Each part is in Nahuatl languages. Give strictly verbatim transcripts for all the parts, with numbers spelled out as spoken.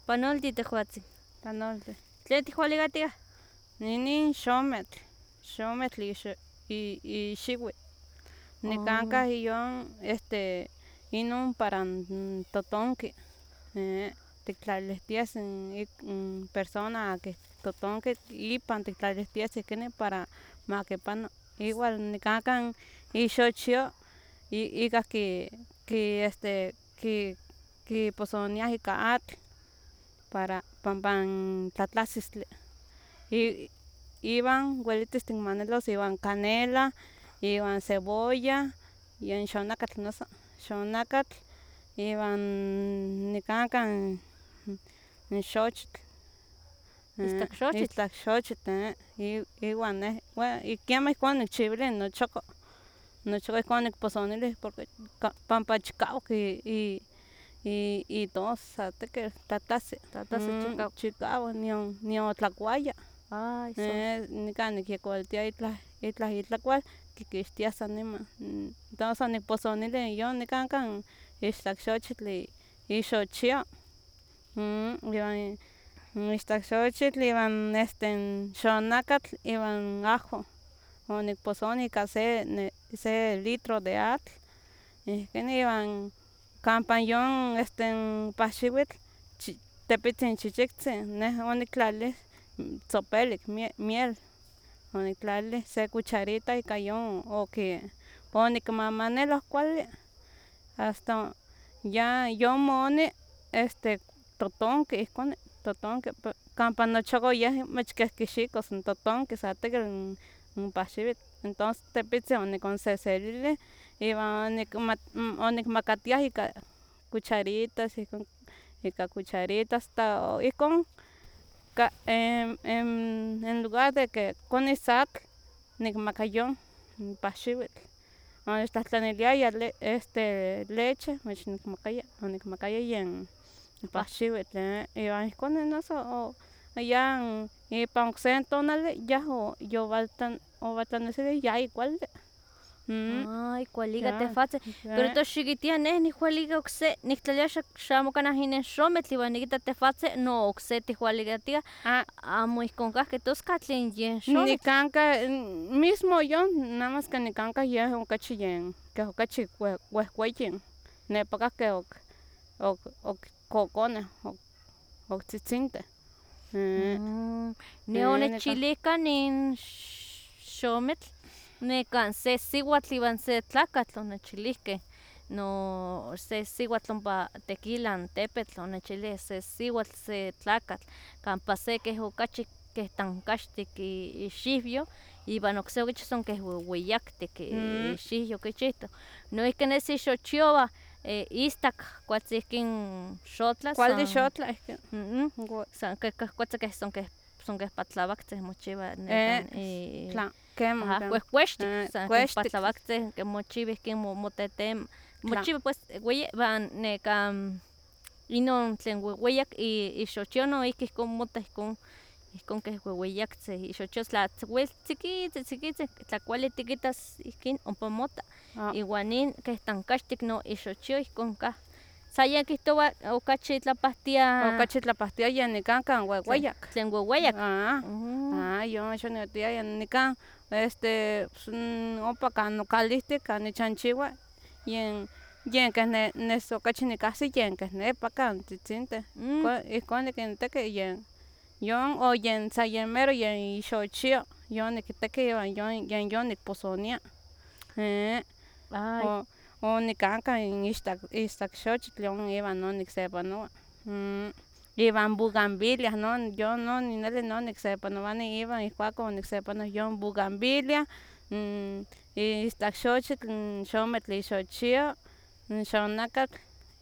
Panolti tehuatzi. Panolti. ¿Tlen tihualigatia? Ninin xometl, xometl ixo- i- ixiui. Nicanca iyon este inon para n totonqui, eh, tictlalihtias n ik- n persona que totonqui ipan tictlalihtias ihquini para maquipano. Igual nicanca ixochio i- ica qui qui este qui quiposoniah ica atl para panpan tlatlasistli. I- iwan uelitis ticmanelos iwan canela, iwan cebolla, yen xonacatl noso, xonacatl iwan nicanca n xochitl. Istac xochitl. Istac xochitl, eh, i- iwan neh bue- quemeh ihcon nicchiuilia nochoco, nochoco ihcon nicposonilih porque ca pampa chicauac i- i- i- itos sa tequil tlatlasi. Tlatlasi chicauac. Chicauac nion nion tlacuaya. Ay, sos. Eh, nican nicyecoualtia itlah itlah itlacual quiquixtia san niman. n tos san nicposonili yon nicanca istac xochitl i- ixochio, mm, iwan istac xochitl iwan este xonacatl iwan ajo onicposoni ica se ne se litro de atl, ihquin iwan campa yon este pahxiuitl chi tepitzin chichictzin neh onictlalilih tzopelic mie- miel, onictlalilih se cucharita ica yon oqui onicmamaneloh cuali hasta ya yomoni este totonqui ihconi, totonqui pe campa nochoco yeh mach keh quixicos n totonqui sa tequil n pahxiuitl, entos tepitzin oniconseselilih iwan onicma onicmacatiah ica cucharitas ihcon ica cucharitas hasta ihcon ca en en lugar de que conis atl nicmaca yon pahxiuitl, onechtlahtlaniliaya le este leche mach nicmacaya, onicmacaya yen pahxiuitl, eh, iwan ihcon noso o ya n ipan ocse tonali yah o yowaltlan owaltlanesilih yayi cuali. Mm, Ay, cualica ya, tehwatzin. Pero eh. tos xiquitia neh nihualica ocse, nictlalia xa xamo canah inin xometl iwan niquita tehwatzin no ocse tihualicatia Ah, amo ihcon cahki, tos catlen yen xometl. nicanca n mismo yon namas que nicanca yeh ocachi yen keh ocachi we- wehweyin nepa cahki oc oc oc coconeh oc octzitzinteh. Eh, Mm, neh eh, onechilihca nin x- xometl nekan se siuatl iwan se tlacatl onechilihqueh, no se siuatl ompa tequila n tepetl onechilih se siuatl se tlacatl campa se keh ocachi keh tancaxtic i- ixiuyo iwan ocse ocachi son keh uehueyactic Mm. ixiuyo oquichihtoc. Noihqui nesi xochiova eh, istac cualtzin ihquin xotlas Cuali san xotla ihqui. mm, Ua- san keh kahkuatzin keh son keh son keh patlabaktzin mochiua Eh, nekan i- tla quemah Ajá, quemah. cuehcuextic, Eh, san keh cuextic. patlabaktzin que mochiua ihquin mo- motetema, Tla- mochiua pues ueyi iwan nekan inon tlen uehueyac i- ixochio noihqui ihcon mota ihcon ihcon keh uehueyactzin ixochio tla wel tziquitzin tziquitzin tla cuali tiquitas ihquin ompa mota, Ah, iwan nin keh tancaxtic no ixochio ihcon cah. San yen kihtoua ocachi tlapahtia ocachi tlapahtia yen nicanca uehueyac. tlen uehueyac. Ah, Mm. ah, yon axan niohtiaya nican este ps n ompa can nocalihtic can nichanchiua yen yen keh ne nes ocachi nicahsi yen keh nepa can tzitzinteh, Mm. ihcon ihcon niquinteki yen yon o yen san yen mero yen ixochio yon niquiteki iwan yon yen yon nicposonia. Eh, Ay, o o nicanca in istac istac xochitl yon iwan non nicsepanoa. Mm, iwan bugambilia non yon non neli non nicsepanowani iwan ihcuacon onicsepanoh yon bugambilia, n istac xochitl, n xometl ixochio, n xonacatl,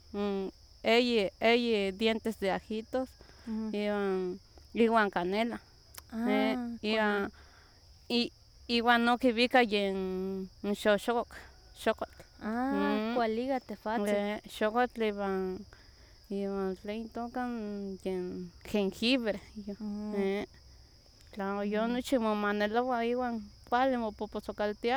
n eyi eyi dientes de ajitos, ujú. iwan iwan canela. Eh, Ah, iwan i iwan no quibica yen xoxoc xocotl. Ah, Mm. cualica tehwatzin. Eh, xocotl iwan iwan tlen itoca n yen jengibre, yo- Mm. eh, tla yon nochi momaneloua iwan cuali mopohposocaltia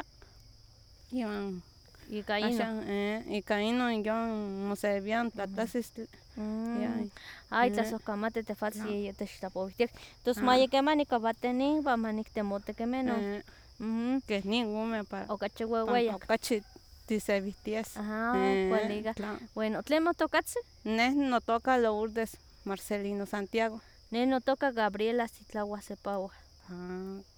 iwan Ica ino. axan eh, ica inon yon mosewia n tlatlasistli. Mm. Ya. Ay, Eh. tlasojkamati tefaltz No. yeyetextlapowihtiak. Tos Ah. mayekemani kapateni pa maniktemotekemeno. Eh, Mhm. Keh ningome para Okachi panpa weueyak. okachi tisewihtias. Ajá, Eh, kualiga. tla- Bueno, ¿tlen motokatzi? Neh notoka Lourdes Marcelino Santiago. Ne notoka Gabriela Sitlawa Sepawa. Ah,